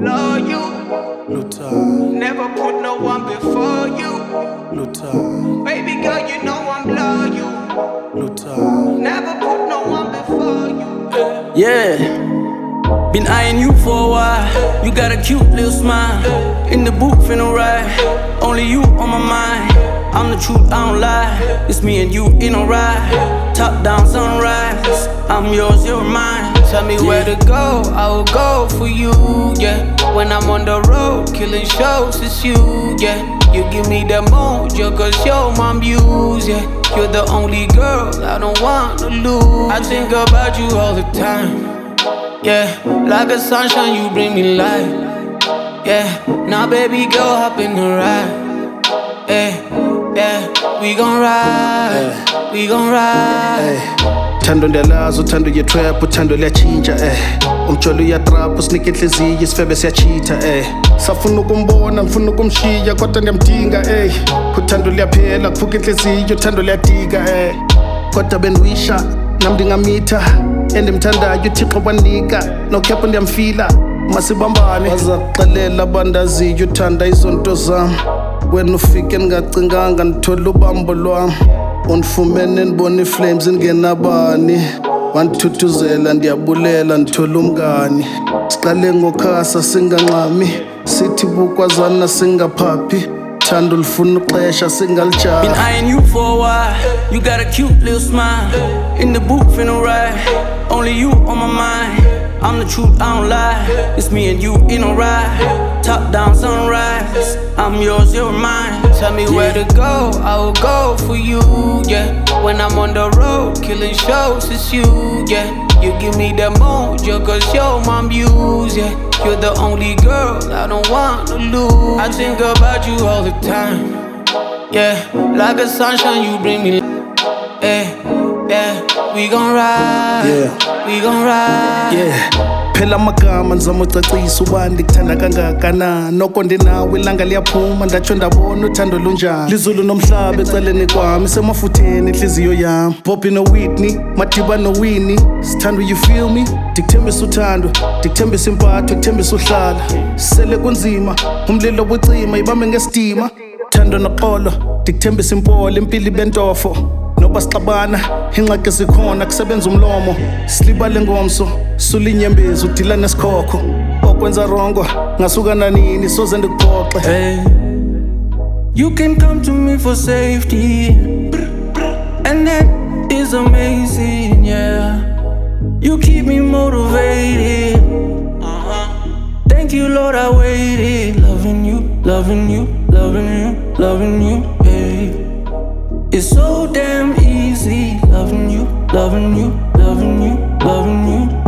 love you. No time, Never put no one before you. no time, Baby girl, you know I'm love you. no time. Never put no one before you. Yeah, been eyeing you for a while. You got a cute little smile. In the booth, finna ride. Only you on my mind. I'm the truth, I don't lie. It's me and you in a ride. Top down sunrise. I'm yours, you're mine. Tell me where to go, I will go for you, yeah. When I'm on the road, killing shows, it's you, yeah. You give me the mojo, cause you're my muse, yeah. You're the only girl I don't want to lose. I think about you all the time, yeah. Like a sunshine, you bring me light, yeah. Now baby girl, hop in the ride, yeah, yeah. We gon' ride, we gon' ride. Thando ndiyalazi, uthando yetrap, uthando liyachintsha umjolo uyatrap, usinika inhliziyo, isifebe siyachitha safuna ukumbona, ngifuna ukumshiya, kodwa ndiyamdinga uthando liyaphela, kuphuka inhliziyo, uthando liyadika kodwa bendiwisha, nam ndingamitha endimthandayo, uThixo wanika, nokhepha ndiyamfila, masibambane. Wazakuxelela abandaziyo, uthanda izonto zam, wena ufike ndingacinganga, ndithola ubambo lwam, undifumene ndibona iflames ingenabani, wandithuthuzela ndiyabulela ndithola umngani. Siqale ngokhasa singanxami, sithi bukwazana singaphaphi, thando lifuna uxesha singalijahi. Been eyeing you for a while. You got a cute little smile. In the booth, finna ride. Only you on my mind. I'm the truth, I don't lie. It's me and you in a ride. Top down sunrise. I'm yours, you're mine. Tell me where to go, I will go for you, yeah. When I'm on the road, killing shows, it's you, yeah. You give me the mojo, cause you're my muse, yeah. You're the only girl I don't want to lose. I think about you all the time, yeah. Like a sunshine, you bring me, yeah, yeah. We gon' ride, Yeah. we gon' ride, yeah. Phela amagama nizama ucacisa uba ndikuthanda kangakanani, noko ndinawe ilanga liyaphuma, ndatsho ndabona uthando lunjani. Lizulu nomhlaba eceleni kwami, isemafutheni inhliziyo yami. Bobby noWhitney, Madiba noWinnie, sithando you feel me? Ndikuthembisa uthando, ndikuthembisa impatho, ndikuthembisa uhlala. Sele kunzima, umlilo bucima, ibambe ngesidima. Thando noxolo, ndikuthembisa impolo, impilo ibentofo. Noba sixabana, ingxaki zikhona, kusebenza umlomo. Silibale ngomso, sulinyembezi, udila nesikhokho. Okwenza rongo, ngasuka nanini, soze ndikuxoxe. Hey, you can come to me for safety, and that is amazing, yeah. You keep me motivated. Thank you, Lord, I waited. Loving you, loving you, loving you, loving you, babe. It's so damn easy, loving you, loving you, loving you, loving you.